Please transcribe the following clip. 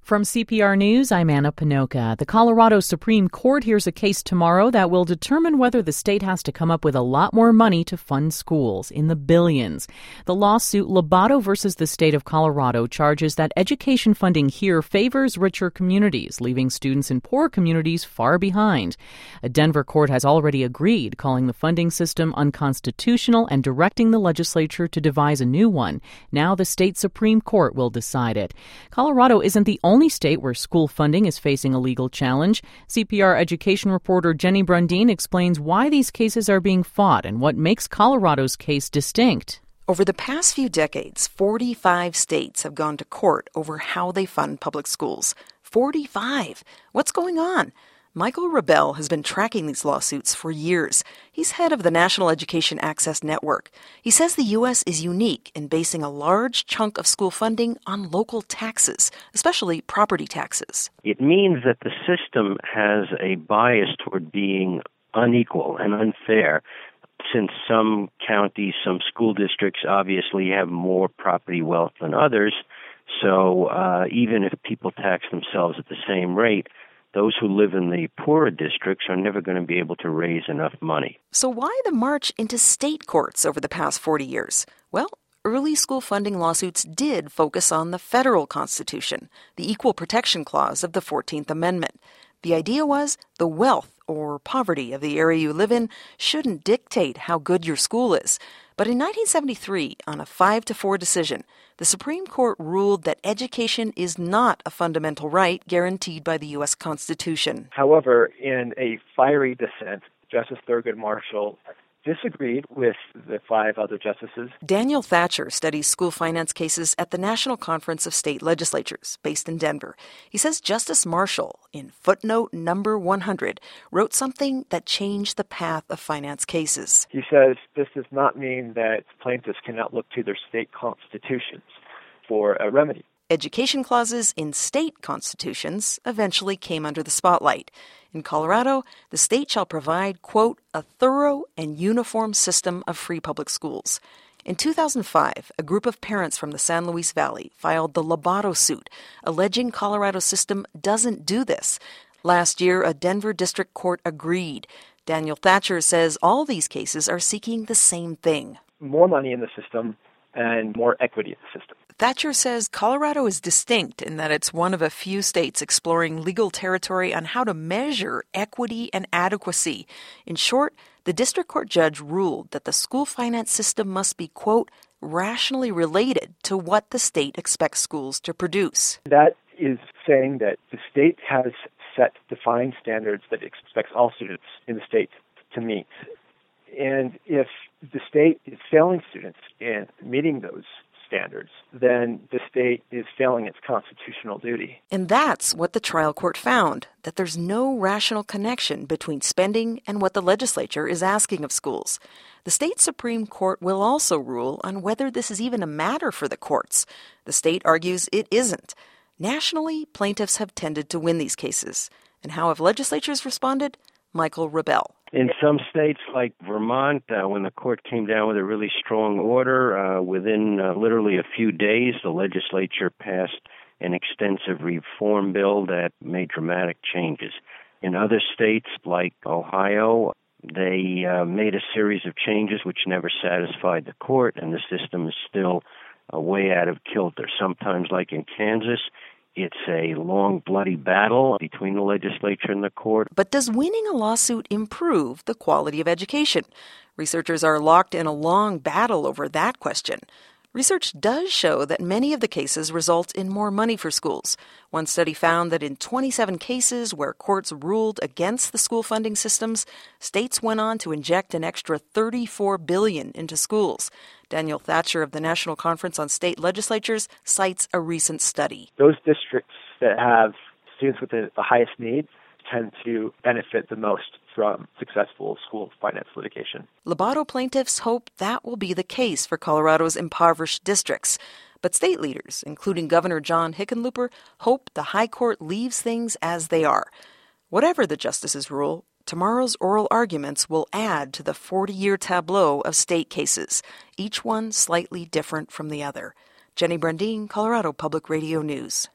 From CPR News, I'm Anna Pinoca. The Colorado Supreme Court hears a case tomorrow that will determine whether the state has to come up with a lot more money to fund schools, in the billions. The lawsuit Lobato versus the state of Colorado charges that education funding here favors richer communities, leaving students in poor communities far behind. A Denver court has already agreed, calling the funding system unconstitutional and directing the legislature to devise a new one. Now the state Supreme Court will decide it. Colorado isn't the only state where school funding is facing a legal challenge. CPR education reporter Jenny Brundin explains why these cases are being fought and what makes Colorado's case distinct. Over the past few decades, 45 states have gone to court over how they fund public schools. 45! What's going on? Michael Rebell has been tracking these lawsuits for years. He's head of the National Education Access Network. He says the U.S. is unique in basing a large chunk of school funding on local taxes, especially property taxes. It means that the system has a bias toward being unequal and unfair, since some counties, some school districts obviously have more property wealth than others. So even if people tax themselves at the same rate, those who live in the poorer districts are never going to be able to raise enough money. So why the march into state courts over the past 40 years? Well, early school funding lawsuits did focus on the federal Constitution, the Equal Protection Clause of the 14th Amendment. The idea was the wealth or poverty of the area you live in shouldn't dictate how good your school is. But in 1973, on a 5-4 decision, the Supreme Court ruled that education is not a fundamental right guaranteed by the U.S. Constitution. However, in a fiery dissent, Justice Thurgood Marshall disagreed with the 5 other justices. Daniel Thatcher studies school finance cases at the National Conference of State Legislatures, based in Denver. He says Justice Marshall, in footnote number 100, wrote something that changed the path of finance cases. He says this does not mean that plaintiffs cannot look to their state constitutions for a remedy. Education clauses in state constitutions eventually came under the spotlight. In Colorado, the state shall provide, quote, a thorough and uniform system of free public schools. In 2005, a group of parents from the San Luis Valley filed the Lobato suit, alleging Colorado's system doesn't do this. Last year, a Denver district court agreed. Daniel Thatcher says all these cases are seeking the same thing. More money in the system and more equity in the system. Thatcher says Colorado is distinct in that it's one of a few states exploring legal territory on how to measure equity and adequacy. In short, the district court judge ruled that the school finance system must be, quote, rationally related to what the state expects schools to produce. That is saying that the state has set defined standards that it expects all students in the state to meet. And if the state is failing students in meeting those standards, then the state is failing its constitutional duty. And that's what the trial court found, that there's no rational connection between spending and what the legislature is asking of schools. The state Supreme Court will also rule on whether this is even a matter for the courts. The state argues it isn't. Nationally, plaintiffs have tended to win these cases. And how have legislatures responded? Michael Rebell. In some states like Vermont, when the court came down with a really strong order, within literally a few days, the legislature passed an extensive reform bill that made dramatic changes. In other states like Ohio, they made a series of changes which never satisfied the court, and the system is still way out of kilter. Sometimes, like in Kansas, it's a long, bloody battle between the legislature and the court. But does winning a lawsuit improve the quality of education? Researchers are locked in a long battle over that question. Research does show that many of the cases result in more money for schools. One study found that in 27 cases where courts ruled against the school funding systems, states went on to inject an extra $34 billion into schools. Daniel Thatcher of the National Conference on State Legislatures cites a recent study. Those districts that have students with the highest needs tend to benefit the most from successful school finance litigation. Lobato plaintiffs hope that will be the case for Colorado's impoverished districts. But state leaders, including Governor John Hickenlooper, hope the High Court leaves things as they are. Whatever the justices rule, tomorrow's oral arguments will add to the 40-year tableau of state cases, each one slightly different from the other. Jenny Brundin, Colorado Public Radio News.